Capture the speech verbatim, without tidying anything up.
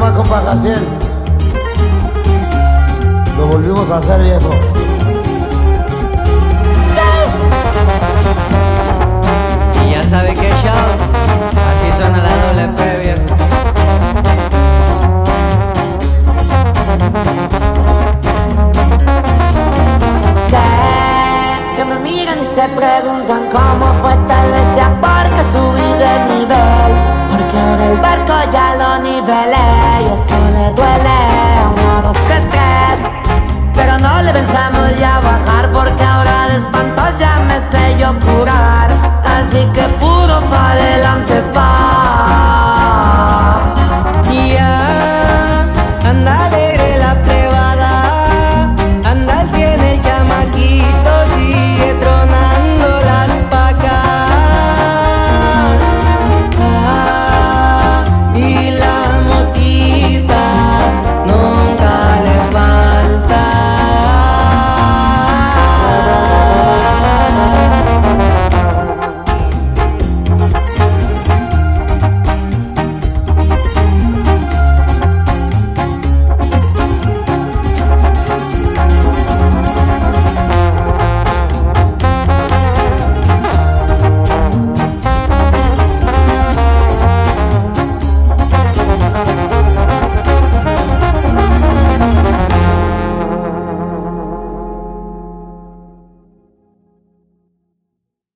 más, compa Jaciel. Lo volvimos a hacer, viejo. Y ya sabe que show, así suena la doble P, viejo. Sé que me miran y se preguntan cómo fue, tal vez sea porque subí de nivel, porque ahora el barco ya lo nivelé.